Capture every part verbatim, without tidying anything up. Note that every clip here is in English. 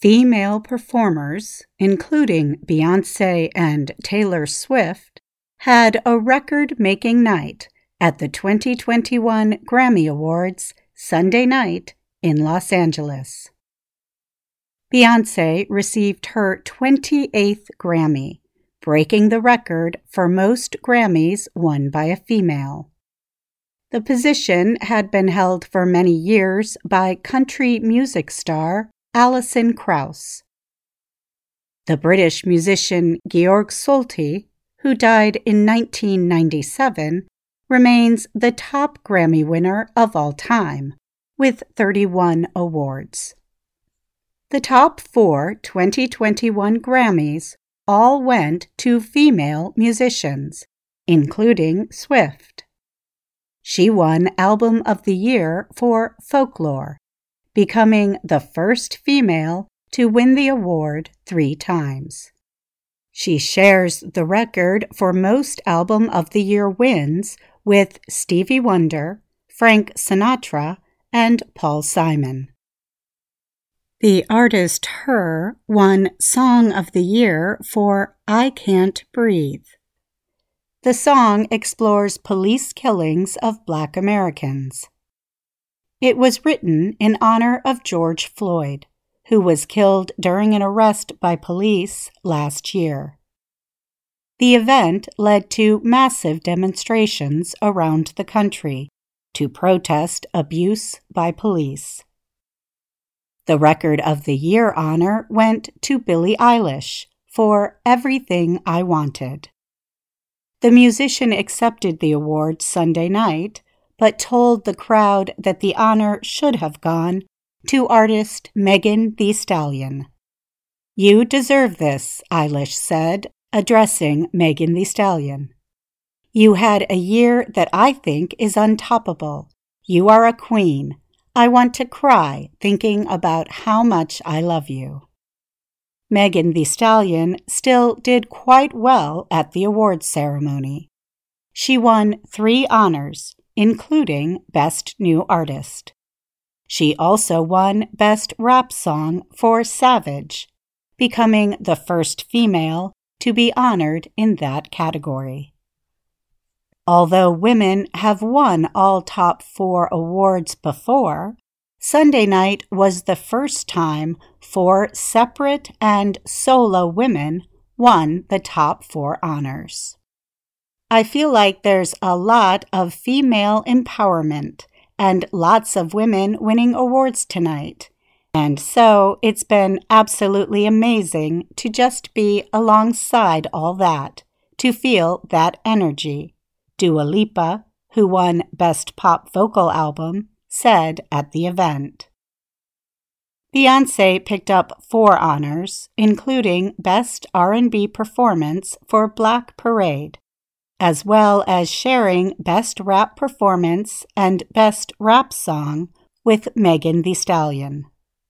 Female performers, including Beyoncé and Taylor Swift, had a record-making night at the twenty twenty-one Grammy Awards Sunday night in Los Angeles. Beyoncé received her twenty-eighth Grammy, breaking the record for most Grammys won by a female. The position had been held for many years by country music star Alison Krauss. The British musician Georg Solti, who died in nineteen ninety-seven, remains the top Grammy winner of all time, with thirty-one awards. The top four twenty twenty-one Grammys all went to female musicians, including Swift. She won Album of the Year for Folklore, becoming the first female to win the award three times. She shares the record for most Album of the Year wins with Stevie Wonder, Frank Sinatra, and Paul Simon. The artist Her won Song of the Year for I Can't Breathe. The song explores police killings of Black Americans. It was written in honor of George Floyd, who was killed during an arrest by police last year. The event led to massive demonstrations around the country to protest abuse by police. The Record of the Year honor went to Billie Eilish for Everything I Wanted. The musician accepted the award Sunday night, but told the crowd that the honor should have gone to artist Megan Thee Stallion. "You deserve this," Eilish said, addressing Megan Thee Stallion. "You had a year that I think is untoppable. You are a queen. I want to cry thinking about how much I love you." Megan Thee Stallion still did quite well at the awards ceremony. She won three honors, including Best New Artist. She also won Best Rap Song for Savage, becoming the first female to be honored in that category. Although women have won all top four awards before, Sunday night was the first time four separate and solo women won the top four honors. I feel like there's a lot of female empowerment and lots of women winning awards tonight. And so it's been absolutely amazing to just be alongside all that, to feel that energy, Dua Lipa, who won Best Pop Vocal Album, said at the event. Beyoncé picked up four honors, including Best R and B Performance for Black Parade, as well as sharing Best Rap Performance and Best Rap Song with Megan Thee Stallion.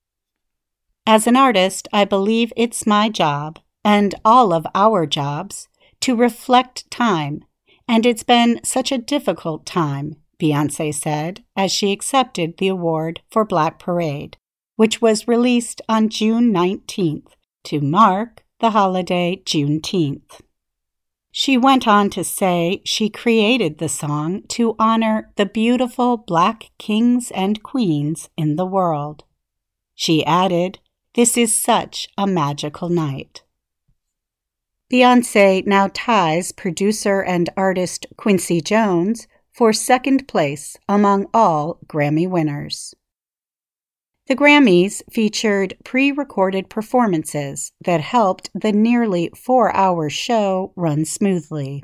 As an artist, I believe it's my job, and all of our jobs, to reflect time, and it's been such a difficult time, Beyoncé said as she accepted the award for Black Parade, which was released on June nineteenth to mark the holiday Juneteenth. She went on to say she created the song to honor the beautiful Black kings and queens in the world. She added, "This is such a magical night." Beyoncé now ties producer and artist Quincy Jones for second place among all Grammy winners. The Grammys featured pre-recorded performances that helped the nearly four-hour show run smoothly.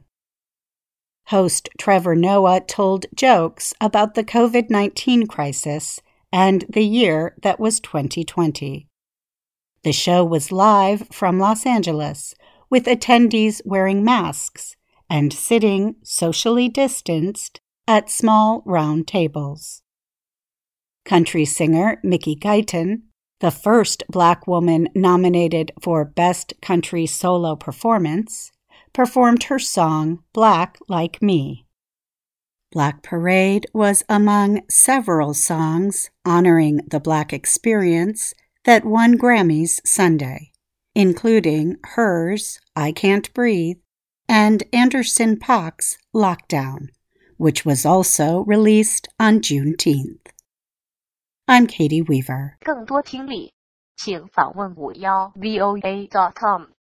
Host Trevor Noah told jokes about the covid nineteen crisis and the year that was twenty twenty. The show was live from Los Angeles, with attendees wearing masks and sitting socially distanced at small round tables. Country singer Mickey Guyton, the first Black woman nominated for Best Country Solo Performance, performed her song Black Like Me. Black Parade was among several songs honoring the Black experience that won Grammys Sunday, including hers, I Can't Breathe, and Anderson .Paak's Lockdown, which was also released on Juneteenth. I'm Katie Weaver. 更多听力，请访问五幺 V O A dot com。